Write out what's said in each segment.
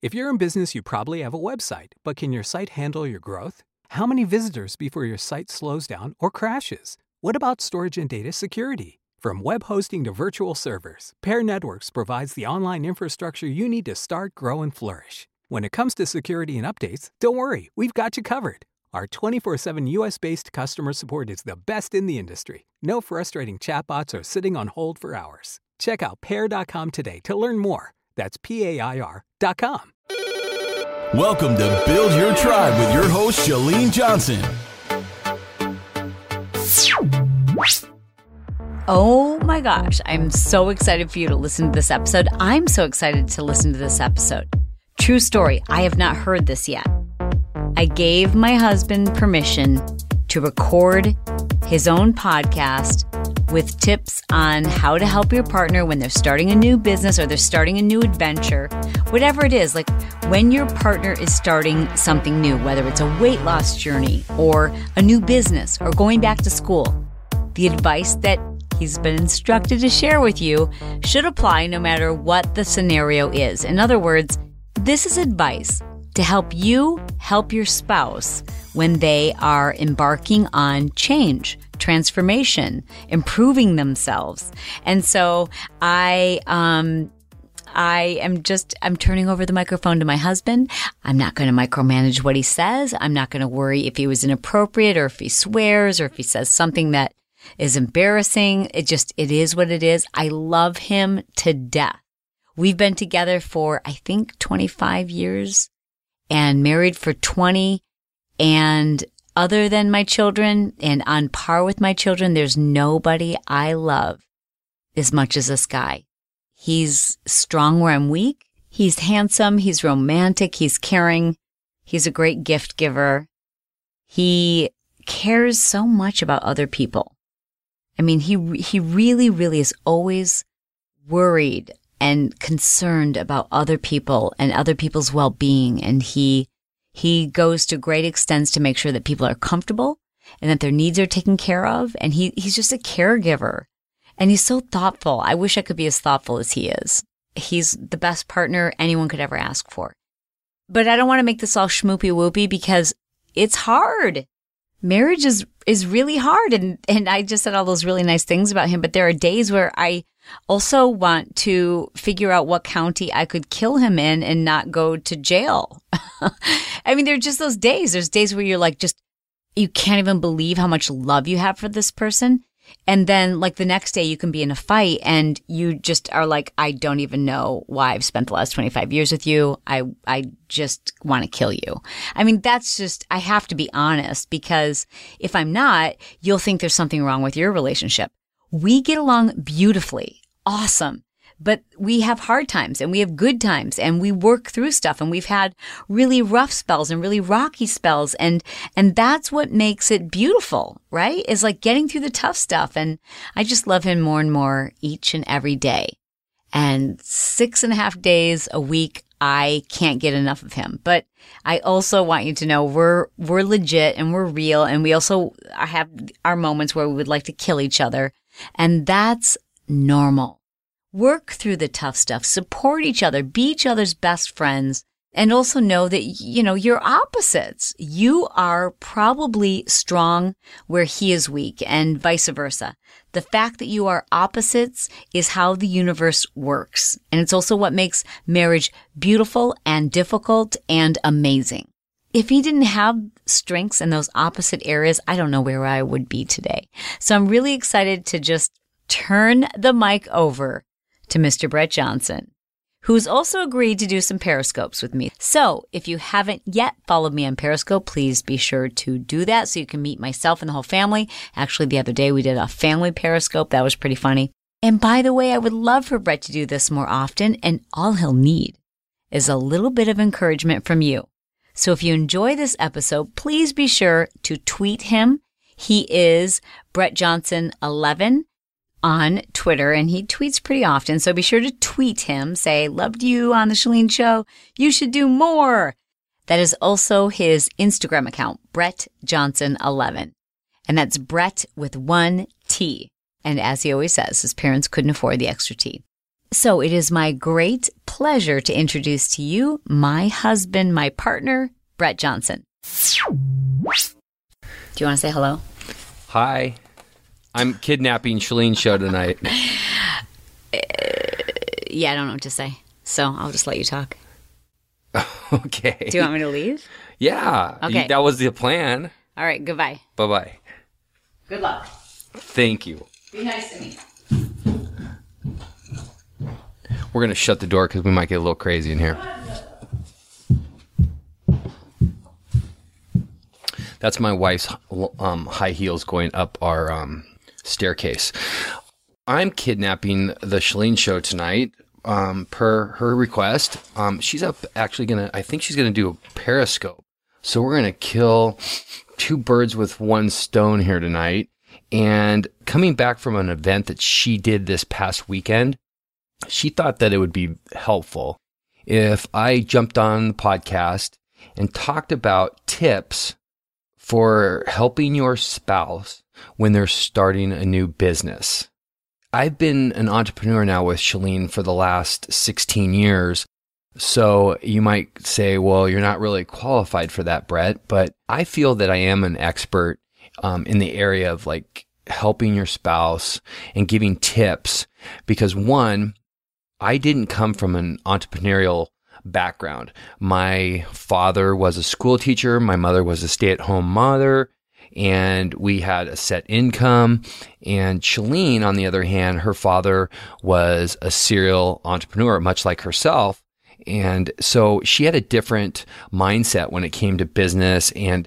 If you're in business, you probably have a website, but can your site handle your growth? How many visitors before your site slows down or crashes? What about storage and data security? From web hosting to virtual servers, Pair Networks provides the online infrastructure you need to start, grow, and flourish. When it comes to security and updates, don't worry, we've got you covered. Our 24/7 US-based customer support is the best in the industry. No frustrating chatbots or sitting on hold for hours. Check out Pair.com today to learn more. That's PAIR.com. Welcome to Build Your Tribe with your host, Chalene Johnson. Oh my gosh, I'm so excited for you to listen to this episode. I'm so excited to listen to this episode. True story, I have not heard this yet. I gave my husband permission to record his own podcast with tips on how to help your partner when they're starting a new business or they're starting a new adventure, whatever it is. Like when your partner is starting something new, whether it's a weight loss journey or a new business or going back to school, the advice that he's been instructed to share with you should apply no matter what the scenario is. In other words, this is advice to help you help your spouse when they are embarking on change, transformation, improving themselves. And so I'm turning over the microphone to my husband. I'm not going to micromanage what he says. I'm not going to worry if he was inappropriate or if he swears or if he says something that is embarrassing. It is what it is. I love him to death. We've been together for, I think, 25 years and married for 20. And other than my children and on par with my children, there's nobody I love as much as this guy. He's strong where I'm weak. He's handsome. He's romantic. He's caring. He's a great gift giver. He cares so much about other people. I mean, he really, really is always worried and concerned about other people and other people's well-being. And he goes to great extents to make sure that people are comfortable and that their needs are taken care of. And he's just a caregiver. And he's so thoughtful. I wish I could be as thoughtful as he is. He's the best partner anyone could ever ask for. But I don't want to make this all schmoopy-whoopy because it's hard. Marriage is really hard. And I just said all those really nice things about him. But there are days where I also want to figure out what county I could kill him in and not go to jail. I mean, there are just those days. There's days where you're like, you can't even believe how much love you have for this person. And then like the next day you can be in a fight and you just are like, I don't even know why I've spent the last 25 years with you. I just want to kill you. I mean, I have to be honest because if I'm not, you'll think there's something wrong with your relationship. We get along beautifully. Awesome. But we have hard times and we have good times and we work through stuff and we've had really rough spells and really rocky spells. And that's what makes it beautiful, right? Is like getting through the tough stuff. And I just love him more and more each and every day. And 6.5 days a week, I can't get enough of him. But I also want you to know we're legit and we're real. And we also have our moments where we would like to kill each other. And that's normal. Work through the tough stuff, support each other, be each other's best friends, and also know that, you're opposites. You are probably strong where he is weak and vice versa. The fact that you are opposites is how the universe works. And it's also what makes marriage beautiful and difficult and amazing. If he didn't have strengths in those opposite areas, I don't know where I would be today. So I'm really excited to just turn the mic over to Mr. Brett Johnson, who's also agreed to do some Periscopes with me. So if you haven't yet followed me on Periscope, please be sure to do that so you can meet myself and the whole family. Actually, the other day we did a family Periscope. That was pretty funny. And by the way, I would love for Brett to do this more often, and all he'll need is a little bit of encouragement from you. So if you enjoy this episode, please be sure to tweet him. He is Brett Johnson 11 on Twitter, and he tweets pretty often. So be sure to tweet him. Say, loved you on the Chalene Show. You should do more. That is also his Instagram account, Brett Johnson 11. And that's Brett with one T. And as he always says, his parents couldn't afford the extra T. So it is my great pleasure to introduce to you my husband, my partner, Brett Johnson. Do you want to say hello? Hi. I'm kidnapping Shalene's show tonight. Yeah, I don't know what to say. So I'll just let you talk. Okay. Do you want me to leave? Yeah. Okay. That was the plan. All right, goodbye. Bye-bye. Good luck. Thank you. Be nice to me. We're going to shut the door because we might get a little crazy in here. That's my wife's high heels going up our staircase. I'm kidnapping the Shalene show tonight per her request. She's I think she's going to do a Periscope. So we're going to kill two birds with one stone here tonight. And coming back from an event that she did this past weekend, she thought that it would be helpful if I jumped on the podcast and talked about tips for helping your spouse when they're starting a new business. I've been an entrepreneur now with Shalene for the last 16 years. So you might say, well, you're not really qualified for that, Brett, but I feel that I am an expert in the area of like helping your spouse and giving tips because one, I didn't come from an entrepreneurial background. My father was a school teacher. My mother was a stay-at-home mother, and we had a set income. And Shalene, on the other hand, her father was a serial entrepreneur, much like herself. And so she had a different mindset when it came to business and,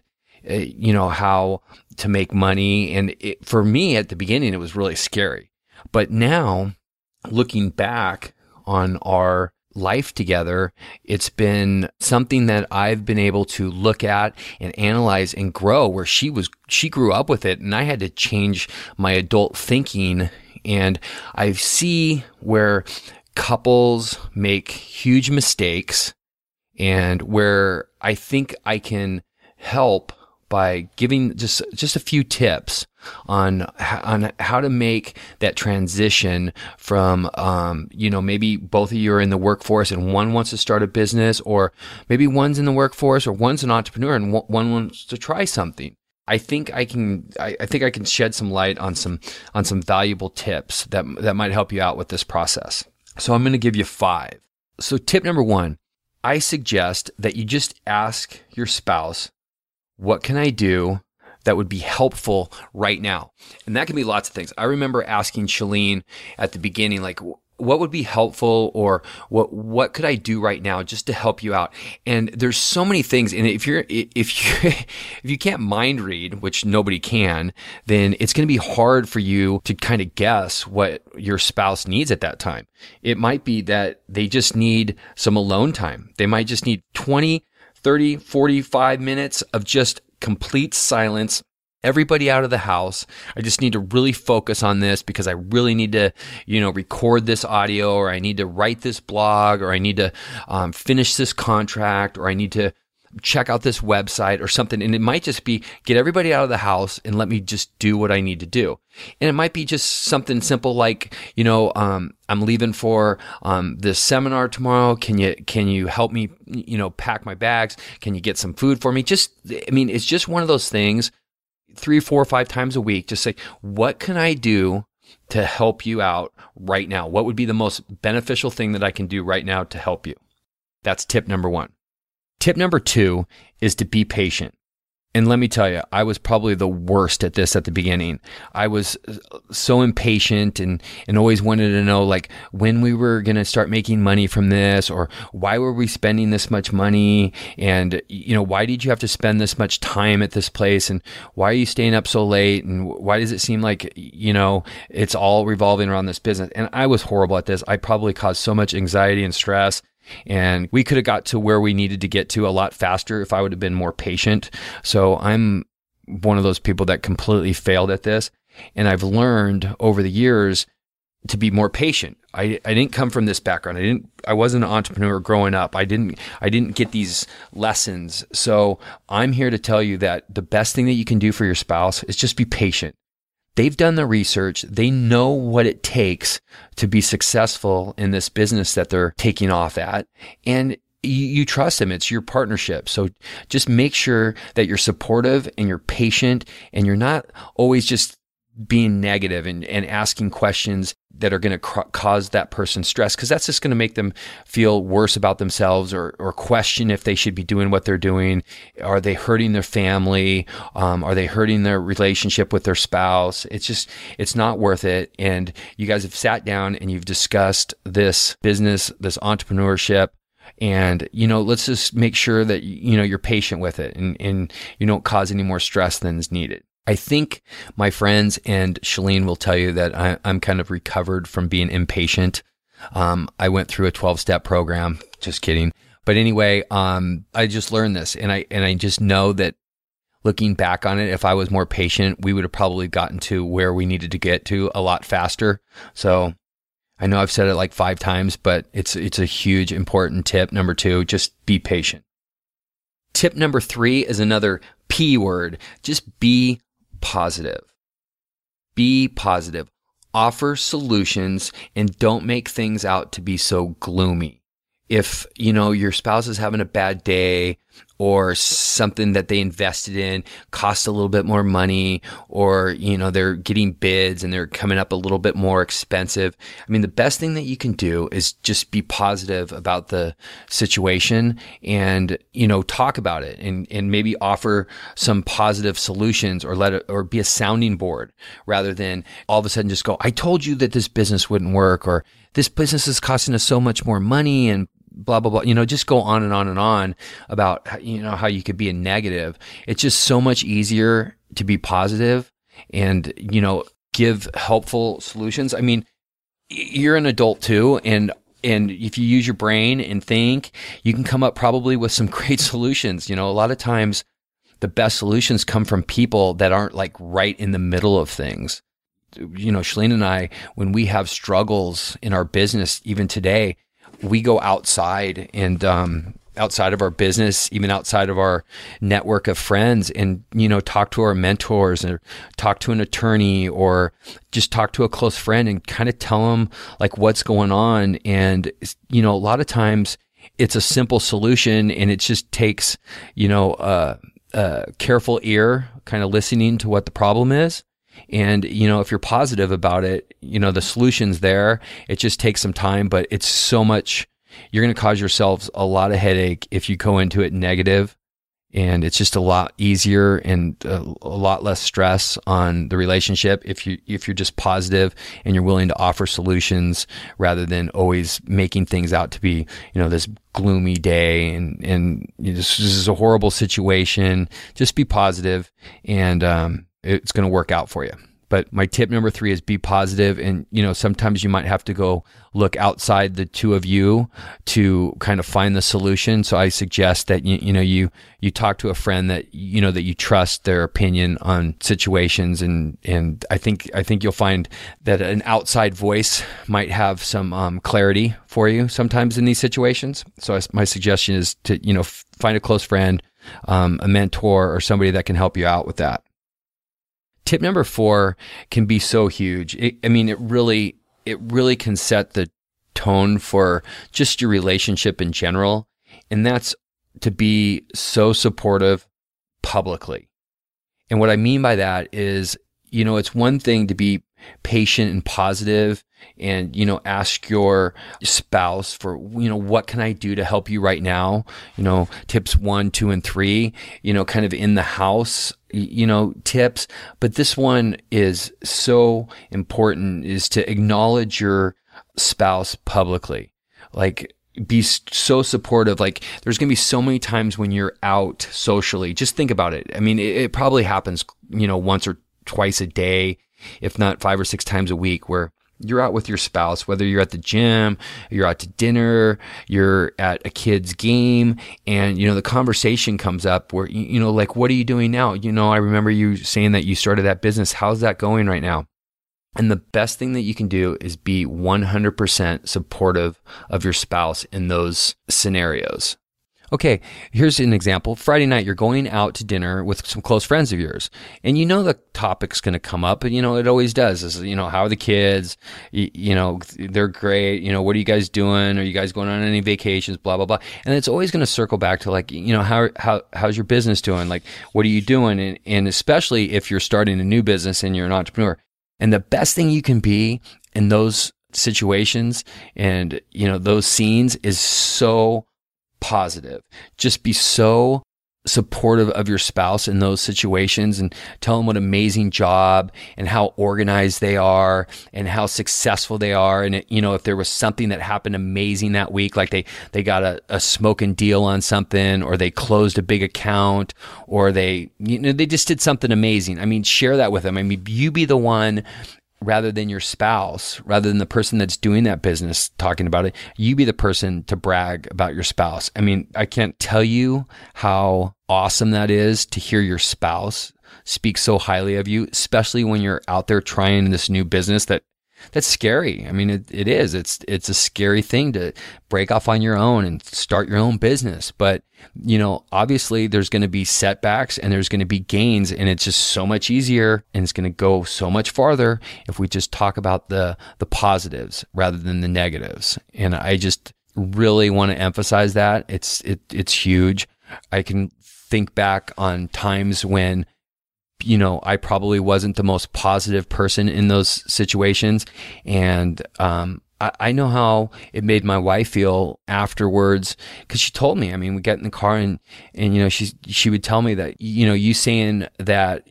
how to make money. And for me at the beginning, it was really scary. But now, looking back on our life together, it's been something that I've been able to look at and analyze and grow where she grew up with it and I had to change my adult thinking. And I see where couples make huge mistakes and where I think I can help by giving just a few tips on how to make that transition from, maybe both of you are in the workforce and one wants to start a business, or maybe one's in the workforce or one's an entrepreneur and one wants to try something. I think I can shed some light on some valuable tips that might help you out with this process. So I'm going to give you 5. So tip number 1, I suggest that you just ask your spouse, what can I do that would be helpful right now? And that can be lots of things. I remember asking Shalene at the beginning, like, what would be helpful, or what could I do right now just to help you out? And there's so many things. And if you can't mind read, which nobody can, then it's going to be hard for you to kind of guess what your spouse needs at that time. It might be that they just need some alone time. They might just need 20, 30, 45 minutes of just complete silence. Everybody out of the house. I just need to really focus on this because I really need to, record this audio, or I need to write this blog, or I need to finish this contract, or I need to check out this website or something. And it might just be get everybody out of the house and let me just do what I need to do. And it might be just something simple like, I'm leaving for this seminar tomorrow. Can you help me, pack my bags? Can you get some food for me? It's just one of those things. 3, 4, 5 times a week, just say, what can I do to help you out right now? What would be the most beneficial thing that I can do right now to help you? That's tip number 1. Tip number 2 is to be patient. And let me tell you, I was probably the worst at this at the beginning. I was so impatient and always wanted to know like when we were going to start making money from this, or why were we spending this much money? And, why did you have to spend this much time at this place? And why are you staying up so late? And why does it seem like, it's all revolving around this business? And I was horrible at this. I probably caused so much anxiety and stress. And we could have got to where we needed to get to a lot faster if I would have been more patient. So I'm one of those people that completely failed at this. And I've learned over the years to be more patient. I didn't come from this background. I wasn't an entrepreneur growing up. I didn't get these lessons. So I'm here to tell you that the best thing that you can do for your spouse is just be patient. they've done the research. They know what it takes to be successful in this business that they're taking off at. And you trust them. It's your partnership. So just make sure that you're supportive and you're patient and you're not always just being negative and asking questions that are going to cause that person stress, because that's just going to make them feel worse about themselves or question if they should be doing what they're doing. Are they hurting their family? Are they hurting their relationship with their spouse? It's not worth it. And you guys have sat down and you've discussed this business, this entrepreneurship. And, let's just make sure that, you're patient with it and you don't cause any more stress than is needed. I think my friends and Chalene will tell you that I'm kind of recovered from being impatient. I went through a 12-step program, just kidding. But anyway, I just learned this and I just know that looking back on it, if I was more patient, we would have probably gotten to where we needed to get to a lot faster. So I know I've said it like 5 times, but it's a huge, important tip. Number 2, just be patient. Tip number 3 is another P word. Just be positive. Be positive. Offer solutions and don't make things out to be so gloomy. If, your spouse is having a bad day or something that they invested in costs a little bit more money, or, they're getting bids and they're coming up a little bit more expensive. I mean, the best thing that you can do is just be positive about the situation and, talk about it and maybe offer some positive solutions or be a sounding board rather than all of a sudden just go, I told you that this business wouldn't work, or this business is costing us so much more money and blah, blah, blah, just go on and on and on about, how you could be a negative. It's just so much easier to be positive and, give helpful solutions. I mean, you're an adult too. And if you use your brain and think, you can come up probably with some great solutions. A lot of times the best solutions come from people that aren't like right in the middle of things. Chalene and I, when we have struggles in our business, even today, we go outside and outside of our business, even outside of our network of friends, and talk to our mentors or talk to an attorney or just talk to a close friend and kind of tell them like what's going on. And a lot of times it's a simple solution, and it just takes a careful ear, kind of listening to what the problem is. And, if you're positive about it, the solution's there. It just takes some time, but it's so much, you're going to cause yourselves a lot of headache if you go into it negative. And it's just a lot easier and a lot less stress on the relationship if you're just positive and you're willing to offer solutions rather than always making things out to be, this gloomy day and this is a horrible situation. Just be positive and, it's going to work out for you. But my tip number 3 is be positive. And, sometimes you might have to go look outside the two of you to kind of find the solution. So I suggest that, you talk to a friend that, that you trust their opinion on situations. And I think you'll find that an outside voice might have some clarity for you sometimes in these situations. So my suggestion is to, find a close friend, a mentor, or somebody that can help you out with that. Tip number 4 can be so huge. It really can set the tone for just your relationship in general. And that's to be so supportive publicly. And what I mean by that is, it's one thing to be patient and positive and, ask your spouse for, what can I do to help you right now? Tips 1, 2, and 3, kind of in the house, tips. But this one is so important, is to acknowledge your spouse publicly. Like, be so supportive. Like, there's going to be so many times when you're out socially. Just think about it. I mean, it probably happens, once or twice a day, if not 5 or 6 times a week, where you're out with your spouse, whether you're at the gym, you're out to dinner, you're at a kid's game, and, the conversation comes up where, like, what are you doing now? I remember you saying that you started that business. How's that going right now? And the best thing that you can do is be 100% supportive of your spouse in those scenarios. Okay, here's an example. Friday night, you're going out to dinner with some close friends of yours, and the topic's going to come up, and it always does. Is, how are the kids? They're great. What are you guys doing? Are you guys going on any vacations? Blah, blah, blah. And it's always going to circle back to like, how's your business doing? Like, what are you doing? And especially if you're starting a new business and you're an entrepreneur. And the best thing you can be in those situations and, those scenes is so positive. Just be so supportive of your spouse in those situations and tell them what an amazing job and how organized they are and how successful they are. And if there was something that happened amazing that week, like they got a smoking deal on something, or they closed a big account, or they just did something amazing. I mean, share that with them. I mean, you be the one, rather than your spouse, rather than the person that's doing that business talking about it, you be the person to brag about your spouse. I mean, I can't tell you how awesome that is to hear your spouse speak so highly of you, especially when you're out there trying this new business that's scary. I mean, it is. It's a scary thing to break off on your own and start your own business. But, obviously there's going to be setbacks and there's going to be gains, and it's just so much easier and it's going to go so much farther if we just talk about the positives rather than the negatives. And I just really want to emphasize that. It's huge. I can think back on times when I probably wasn't the most positive person in those situations. And I know how it made my wife feel afterwards, because she told me, I mean, we get in the car and she would tell me that, you saying that,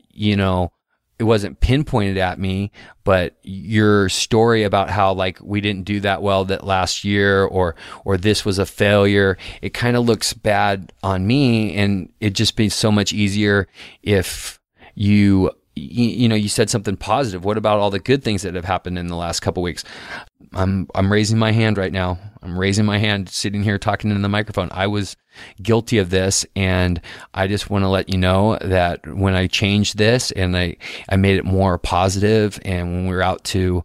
it wasn't pinpointed at me, but your story about how like we didn't do that well that last year, or this was a failure, it kind of looks bad on me. And it'd just be so much easier if you said something positive. What about all the good things that have happened in the last couple of weeks? I'm raising my hand right now. I'm raising my hand, sitting here talking in the microphone. I was guilty of this, and I just want to let you know that when I changed this and I made it more positive, and when we were out to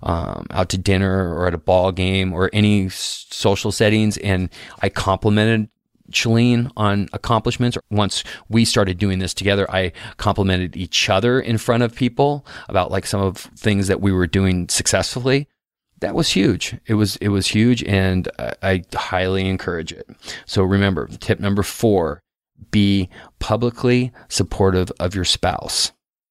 dinner or at a ball game or any social settings, and I complimented Chalene on accomplishments. Once we started doing this together, I complimented each other in front of people about like some of things that we were doing successfully. That was huge. It was huge, and I highly encourage it. So remember, tip number 4, be publicly supportive of your spouse.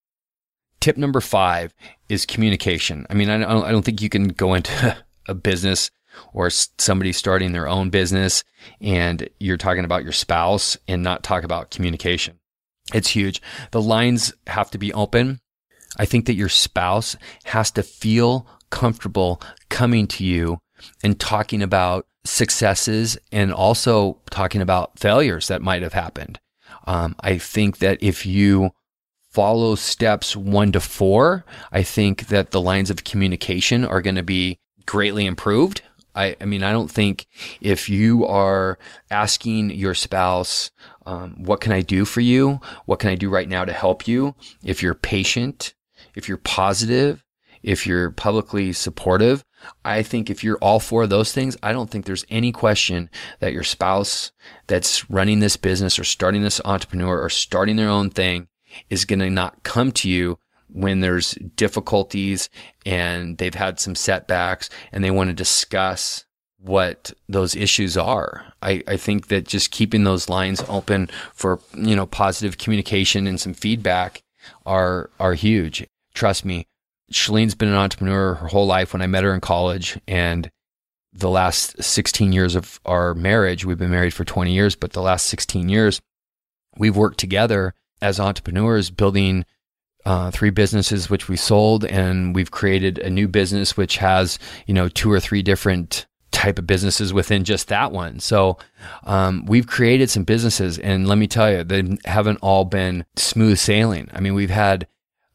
Tip number 5 is communication. I mean, I don't think you can go into a business or somebody starting their own business and you're talking about your spouse and not talk about communication. It's huge. The lines have to be open. I think that your spouse has to feel comfortable coming to you and talking about successes and also talking about failures that might have happened. I think that if you follow steps 1 to 4, I think that the lines of communication are going to be greatly improved. I mean, I don't think if you are asking your spouse, what can I do for you? What can I do right now to help you? If you're patient, if you're positive, if you're publicly supportive, I think if you're all 4 of those things, I don't think there's any question that your spouse that's running this business or starting this entrepreneur or starting their own thing is going to not come to you when there's difficulties and they've had some setbacks and they want to discuss what those issues are. I think that just keeping those lines open for, positive communication and some feedback are huge. Trust me, Shalene's been an entrepreneur her whole life. When I met her in college, and the last 16 years of our marriage, we've been married for 20 years, but the last 16 years, we've worked together as entrepreneurs, building 3 businesses, which we sold, and we've created a new business, which has, 2 or 3 different type of businesses within just that one. So, we've created some businesses, and let me tell you, they haven't all been smooth sailing. I mean, we've had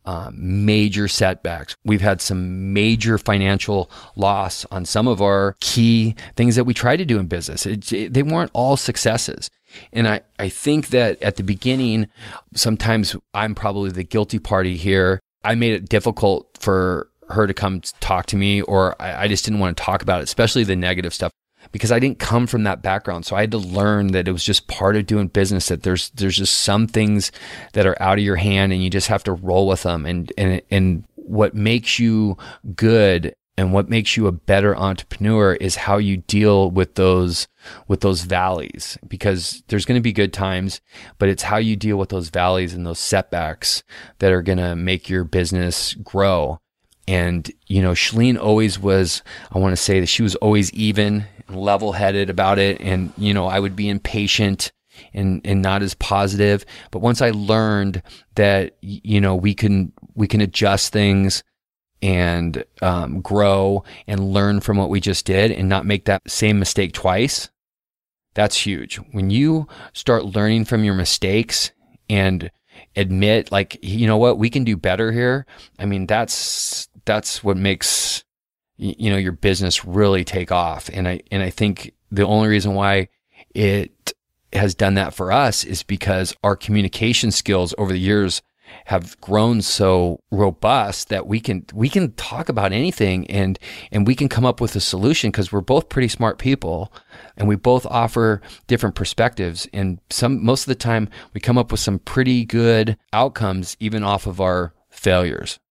major setbacks. We've had some major financial loss on some of our key things that we tried to do in business. They weren't all successes. And I think that at the beginning, sometimes I'm probably the guilty party here. I made it difficult for her to come talk to me, or I just didn't want to talk about it, especially the negative stuff. because I didn't come from that background. So I had to learn that it was just part of doing business, that there's just some things that are out of your hand and you just have to roll with them. And what makes you good and what makes you a better entrepreneur is how you deal with those valleys, because there's going to be good times, but it's how you deal with those valleys and those setbacks that are going to make your business grow. And, Chalene always was, I want to say that she was always even and level-headed about it. And, I would be impatient and not as positive. But once I learned that, we can adjust things and grow and learn from what we just did and not make that same mistake twice, that's huge. When you start learning from your mistakes and admit, like, what, we can do better here. I mean, that's what makes, your business really take off. And I think the only reason why it has done that for us is because our communication skills over the years have grown so robust that we can talk about anything and we can come up with a solution, because we're both pretty smart people and we both offer different perspectives. And most of the time we come up with some pretty good outcomes, even off of our failures.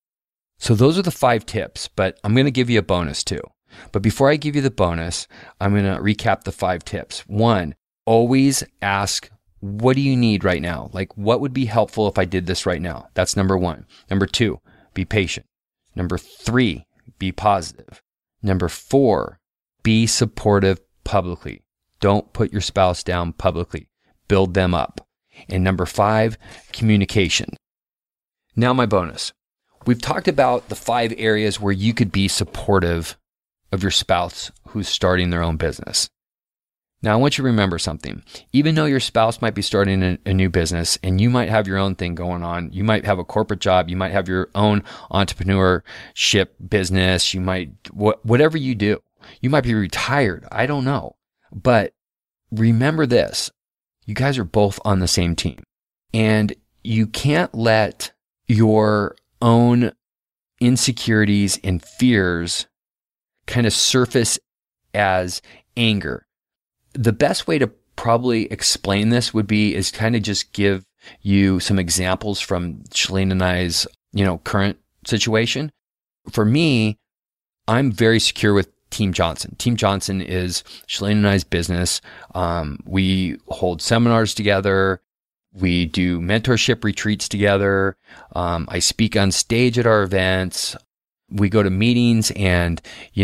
So those are the 5 tips, but I'm going to give you a bonus too. But before I give you the bonus, I'm going to recap the 5 tips. 1, always ask, what do you need right now? Like, what would be helpful if I did this right now? That's number 1. Number 2, be patient. Number 3, be positive. Number 4, be supportive publicly. Don't put your spouse down publicly. Build them up. And number 5, communication. Now my bonus. We've talked about the 5 areas where you could be supportive of your spouse who's starting their own business. Now, I want you to remember something. Even though your spouse might be starting a new business and you might have your own thing going on, you might have a corporate job, you might have your own entrepreneurship business, you might, whatever you do, you might be retired. I don't know. But remember this, you guys are both on the same team, and you can't let your own insecurities and fears kind of surface as anger. The best way to probably explain this is kind of just give you some examples from Chalene and I's, current situation. For me, I'm very secure with Team Johnson. Team Johnson is Chalene and I's business. We hold seminars together. We do mentorship retreats together. I speak on stage at our events. We go to meetings, and,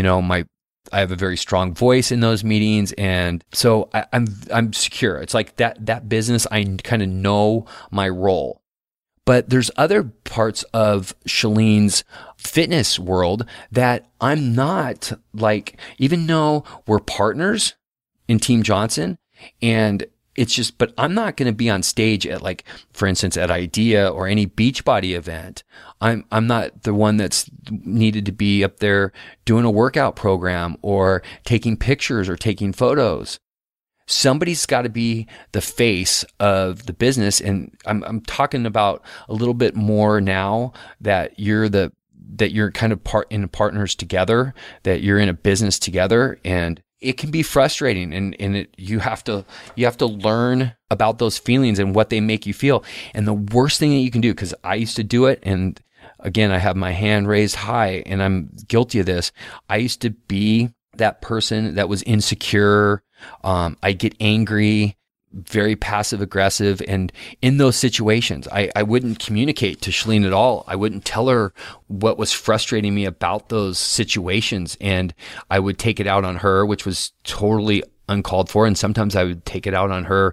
I have a very strong voice in those meetings. And so I'm secure. It's like that business, I kind of know my role. But there's other parts of Chalene's fitness world that I'm not like, even though we're partners in Team Johnson, and it's just, but I'm not going to be on stage at, like, for instance, at IDEA or any Beachbody event. I'm not the one that's needed to be up there doing a workout program or taking pictures or taking photos. Somebody's got to be the face of the business. And I'm talking about a little bit more now that you're kind of partners together, that you're in a business together, and it can be frustrating, and you have to learn about those feelings and what they make you feel. And the worst thing that you can do, because I used to do it, and again, I have my hand raised high, and I'm guilty of this. I used to be that person that was insecure. I get angry, very passive aggressive. And in those situations, I wouldn't communicate to Chalene at all. I wouldn't tell her what was frustrating me about those situations. And I would take it out on her, which was totally uncalled for. And sometimes I would take it out on her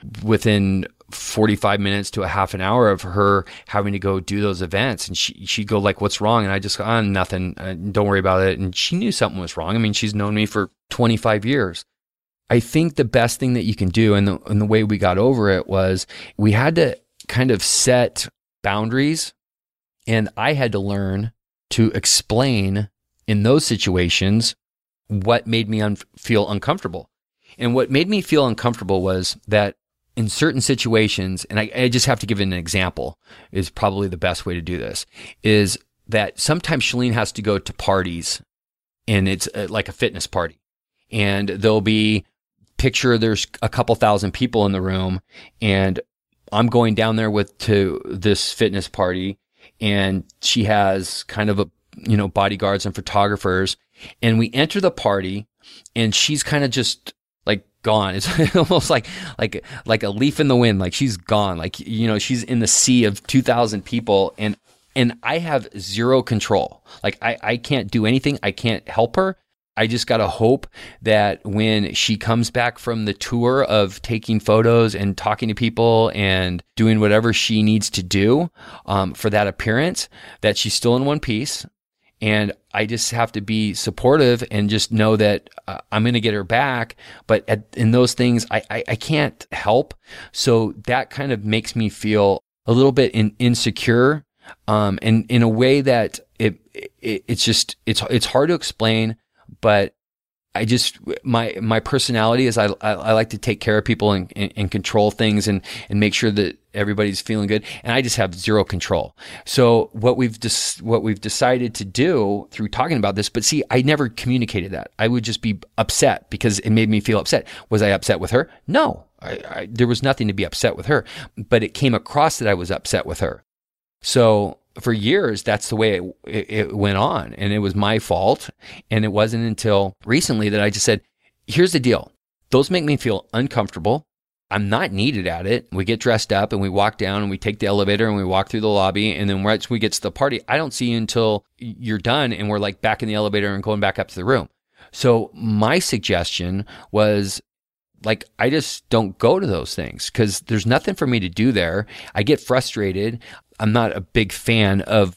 within 45 minutes to a half an hour of her having to go do those events. And she'd go like, "What's wrong?" And I just go, "Nothing. Don't worry about it." And she knew something was wrong. I mean, she's known me for 25 years. I think the best thing that you can do, and the way we got over it, was we had to kind of set boundaries, and I had to learn to explain in those situations what made me feel uncomfortable. And what made me feel uncomfortable was that in certain situations, and I just have to give an example, is probably the best way to do this, is that sometimes Chalene has to go to parties, and it's like a fitness party. and there'll be picture there's a couple thousand people in the room, and I'm going down there to this fitness party, and she has kind of bodyguards and photographers, and we enter the party, and she's kind of just like gone. It's almost like a leaf in the wind. Like she's gone. Like, she's in the sea of 2,000 people, and I have zero control. Like I can't do anything. I can't help her. I just got to hope that when she comes back from the tour of taking photos and talking to people and doing whatever she needs to do for that appearance, that she's still in one piece. And I just have to be supportive and just know that I'm going to get her back. But in those things, I can't help. So that kind of makes me feel a little bit insecure, and in a way that it's hard to explain. But I just, my personality is I like to take care of people and control things and make sure that everybody's feeling good. And I just have zero control. So what we've decided to do through talking about this, but see, I never communicated that. I would just be upset because it made me feel upset. Was I upset with her? No, there was nothing to be upset with her, but it came across that I was upset with her. So for years, that's the way it went on, and it was my fault. And it wasn't until recently that I just said, here's the deal. Those make me feel uncomfortable. I'm not needed at it. We get dressed up and we walk down and we take the elevator and we walk through the lobby. And then once we get to the party, I don't see you until you're done and we're like back in the elevator and going back up to the room. So my suggestion was, like, I just don't go to those things because there's nothing for me to do there. I get frustrated. I'm not a big fan of,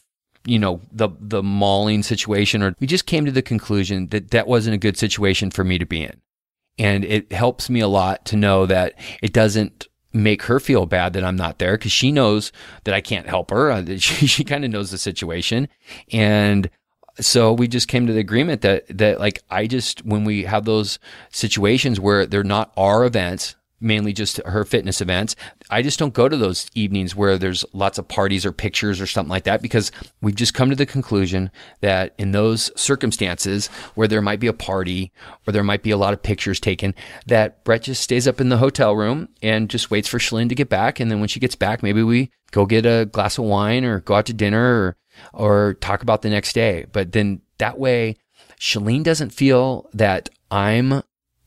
the mauling situation, or we just came to the conclusion that wasn't a good situation for me to be in. And it helps me a lot to know that it doesn't make her feel bad that I'm not there because she knows that I can't help her. She kind of knows the situation. And so we just came to the agreement that like, when we have those situations where they're not our events, mainly just her fitness events, I just don't go to those evenings where there's lots of parties or pictures or something like that, because we've just come to the conclusion that in those circumstances where there might be a party or there might be a lot of pictures taken, that Brett just stays up in the hotel room and just waits for Shalene to get back. And then when she gets back, maybe we go get a glass of wine or go out to dinner or talk about the next day. But then that way, Shalene doesn't feel that I'm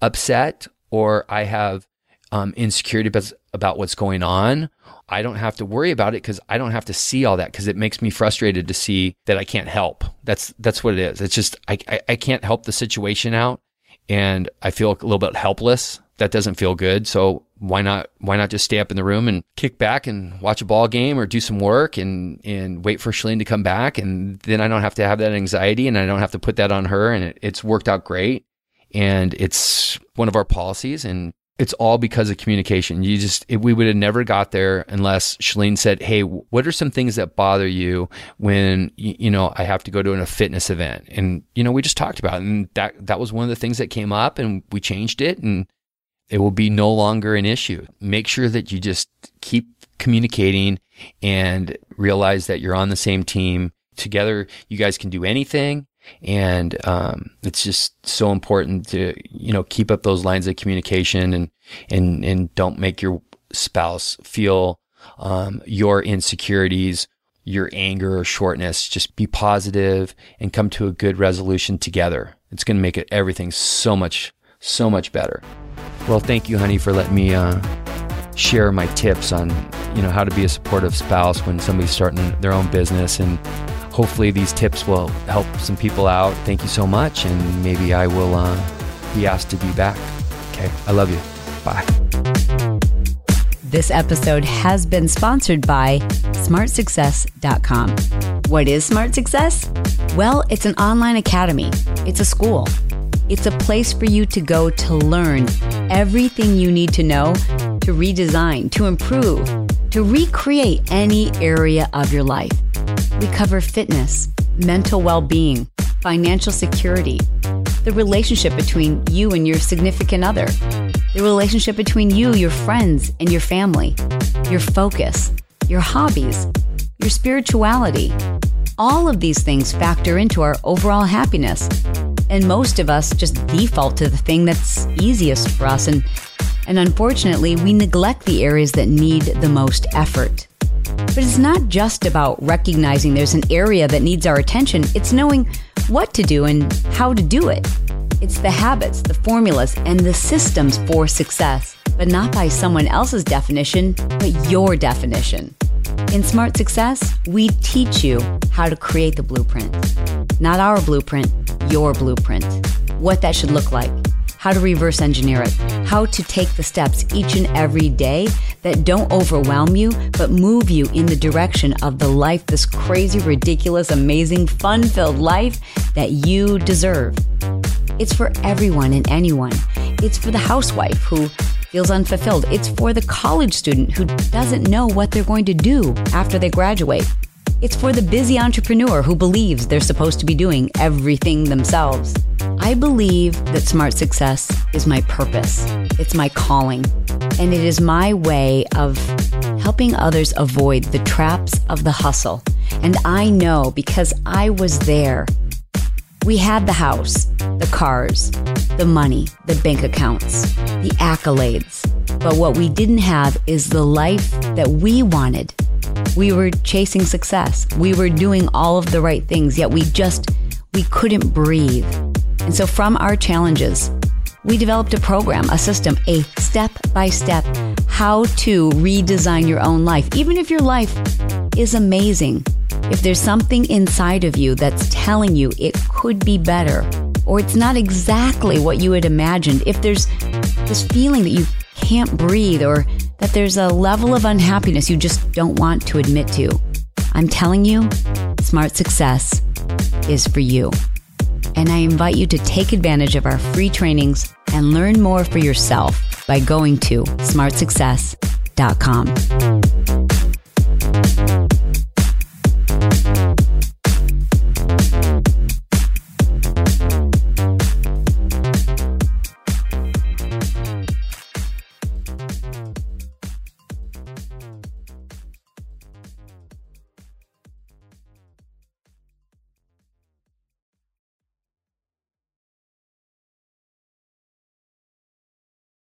upset or I have insecurity about what's going on. I don't have to worry about it because I don't have to see all that, because it makes me frustrated to see that I can't help. That's what it is. It's just I can't help the situation out, and I feel a little bit helpless. That doesn't feel good. So why not just stay up in the room and kick back and watch a ball game or do some work and wait for Shalene to come back, and then I don't have to have that anxiety and I don't have to put that on her. And it's worked out great, and it's one of our policies, and it's all because of communication. We would have never got there unless Shalene said, hey, what are some things that bother you when, I have to go to a fitness event? And, we just talked about it. And that was one of the things that came up, and we changed it, and it will be no longer an issue. Make sure that you just keep communicating and realize that you're on the same team. Together, you guys can do anything. And it's just so important to, keep up those lines of communication and don't make your spouse feel your insecurities, your anger or shortness. Just be positive and come to a good resolution together. It's going to make everything so much better. Well, thank you, honey, for letting me share my tips on, how to be a supportive spouse when somebody's starting their own business. And hopefully these tips will help some people out. Thank you so much. And maybe I will be asked to be back. Okay. I love you. Bye. This episode has been sponsored by smartsuccess.com. What is Smart Success? Well, it's an online academy. It's a school. It's a place for you to go to learn everything you need to know to redesign, to improve, to recreate any area of your life. We cover fitness, mental well-being, financial security, the relationship between you and your significant other, the relationship between you, your friends, and your family, your focus, your hobbies, your spirituality. All of these things factor into our overall happiness. And most of us just default to the thing that's easiest for us. And unfortunately, we neglect the areas that need the most effort. But it's not just about recognizing there's an area that needs our attention. It's knowing what to do and how to do it. It's the habits, the formulas, and the systems for success, but not by someone else's definition, but your definition. In Smart Success, we teach you how to create the blueprint. Not our blueprint, your blueprint. What that should look like. How to reverse engineer it. How to take the steps each and every day that don't overwhelm you, but move you in the direction of the life, this crazy, ridiculous, amazing, fun-filled life that you deserve. It's for everyone and anyone. It's for the housewife who feels unfulfilled. It's for the college student who doesn't know what they're going to do after they graduate. It's for the busy entrepreneur who believes they're supposed to be doing everything themselves. I believe that Smart Success is my purpose. It's my calling. And it is my way of helping others avoid the traps of the hustle. And I know because I was there. We had the house, the cars, the money, the bank accounts, the accolades. But what we didn't have is the life that we wanted. We were chasing success. We were doing all of the right things, yet we couldn't breathe. And so from our challenges, we developed a program, a system, a step-by-step how to redesign your own life. Even if your life is amazing, if there's something inside of you that's telling you it could be better, or it's not exactly what you had imagined, if there's this feeling that you can't breathe, or that there's a level of unhappiness you just don't want to admit to, I'm telling you, Smart Success is for you. And I invite you to take advantage of our free trainings and learn more for yourself by going to smartsuccess.com.